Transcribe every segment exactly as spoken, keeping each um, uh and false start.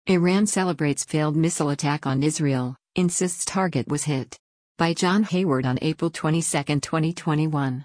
Iran celebrates failed missile attack on Israel, insists target was hit. By John Hayward on April twenty-second, twenty twenty-one.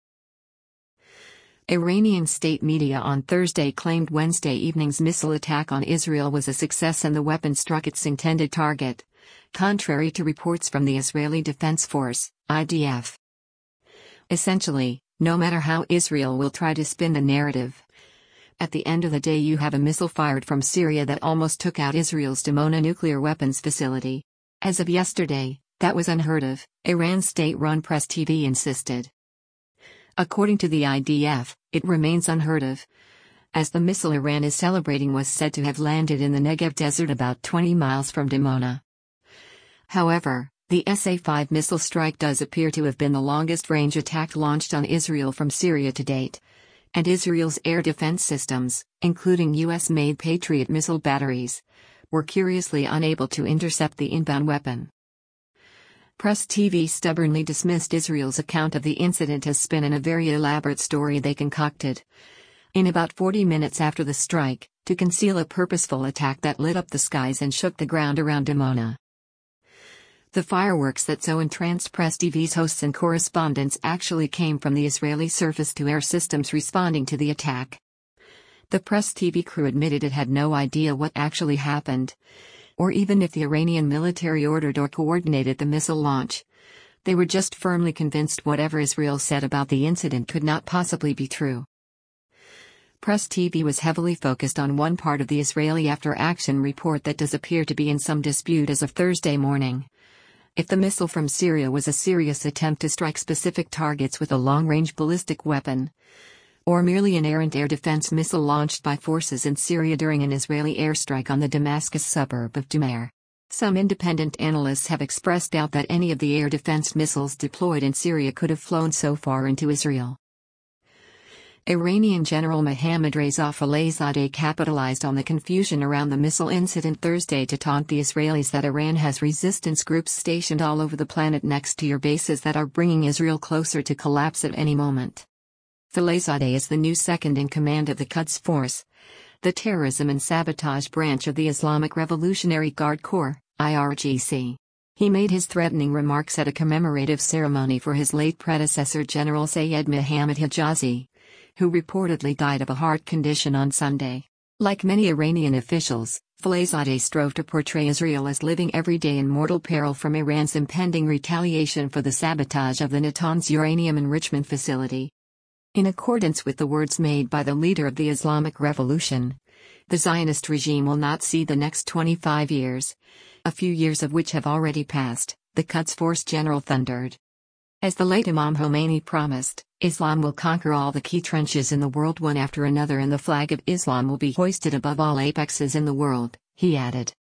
Iranian state media on Thursday claimed Wednesday evening's missile attack on Israel was a success and the weapon struck its intended target, contrary to reports from the Israeli Defense Force, I D F. Essentially, no matter how Israel will try to spin the narrative, at the end of the day you have a missile fired from Syria that almost took out Israel's Dimona nuclear weapons facility. As of yesterday, that was unheard of, Iran's state-run Press T V insisted. According to the I D F, it remains unheard of, as the missile Iran is celebrating was said to have landed in the Negev desert about twenty miles from Dimona. However, the S A five missile strike does appear to have been the longest-range attack launched on Israel from Syria to date, and Israel's air defense systems, including U S-made Patriot missile batteries, were curiously unable to intercept the inbound weapon. Press T V stubbornly dismissed Israel's account of the incident as spin in a very elaborate story they concocted, in about forty minutes after the strike, to conceal a purposeful attack that lit up the skies and shook the ground around Dimona. The fireworks that so entranced Press T V's hosts and correspondents actually came from the Israeli surface-to-air systems responding to the attack. The Press T V crew admitted it had no idea what actually happened, or even if the Iranian military ordered or coordinated the missile launch. They were just firmly convinced whatever Israel said about the incident could not possibly be true. Press T V was heavily focused on one part of the Israeli after-action report that does appear to be in some dispute as of Thursday morning. If the missile from Syria was a serious attempt to strike specific targets with a long-range ballistic weapon, or merely an errant air defense missile launched by forces in Syria during an Israeli airstrike on the Damascus suburb of Dumair. Some independent analysts have expressed doubt that any of the air defense missiles deployed in Syria could have flown so far into Israel. Iranian General Mohammad Reza Khalilzadeh capitalized on the confusion around the missile incident Thursday to taunt the Israelis that Iran has resistance groups stationed all over the planet next to your bases that are bringing Israel closer to collapse at any moment. Khalilzadeh is the new second-in-command of the Quds Force, the terrorism and sabotage branch of the Islamic Revolutionary Guard Corps, I R G C. He made his threatening remarks at a commemorative ceremony for his late predecessor General Sayed Mohammad Hijazi, who reportedly died of a heart condition on Sunday. Like many Iranian officials, Khalilzadeh strove to portray Israel as living every day in mortal peril from Iran's impending retaliation for the sabotage of the Natanz uranium enrichment facility. In accordance with the words made by the leader of the Islamic Revolution, the Zionist regime will not see the next twenty-five years, a few years of which have already passed, the Quds Force general thundered. As the late Imam Khomeini promised, Islam will conquer all the key trenches in the world one after another and the flag of Islam will be hoisted above all apexes in the world, he added.